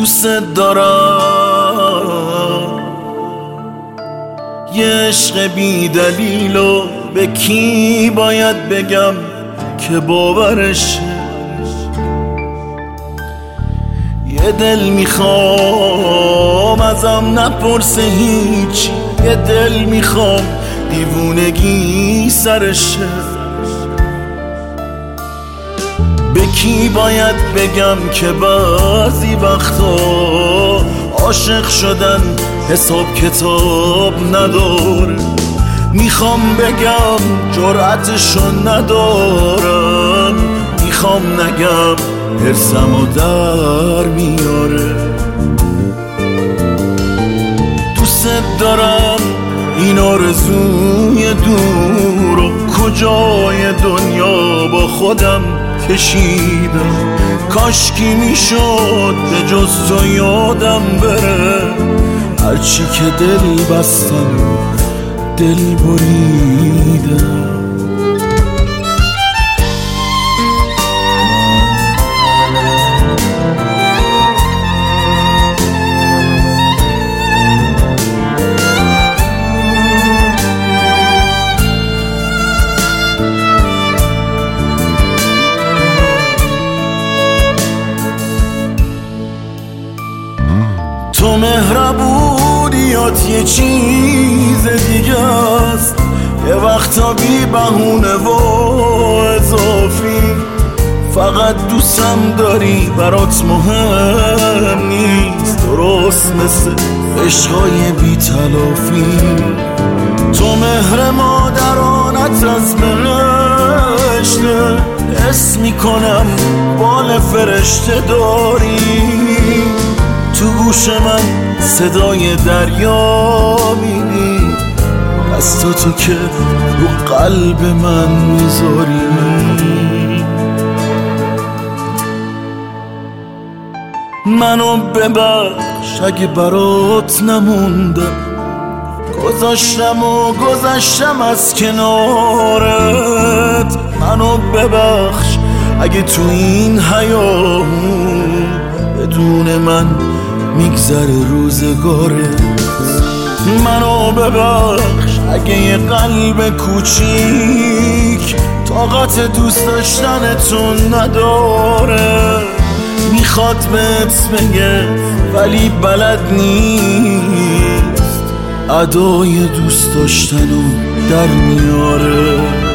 دوست دارم، یه عشق بی دلیلو به کی باید بگم که باورشه؟ یه دل میخوام ازم نپرسه هیچ، یه دل میخوام دیوونگی سرشه. به کی باید بگم که بعضی وقتا عاشق شدن حساب کتاب نداره؟ میخوام بگم جرأتشو ندارم، میخوام نگم حرصمو در میاره. دوست دارم این آرزوی دور و کجای دنیا با خودم کشیدم. کاشکی میشد به جز تو یادم بره، هرچی که دل بستم دل بریدم. تو مهربونیات یه چیز دیگه است، یه وقتا بی بهونه و اضافی. فقط دوستم داری برات مهم نیست، درست مثل عشقای بی تلافی. تو مهر مادرانت از بهشته، حس میکنم بال فرشته داری. تو گوش من صدای دریا میدی، دستا تو که رو قلب من میذاری. منو ببخش اگه برات نموندم، گذشتم از کنارت. منو ببخش اگه تو این حیاهون بدون من میگذره روزگارت. منو ببخش اگه یه قلب کوچیک طاقت دوست داشتنتون نداره. میخواد بهت بگه ولی بلد نیست، ادای دوست داشتنو در میاره.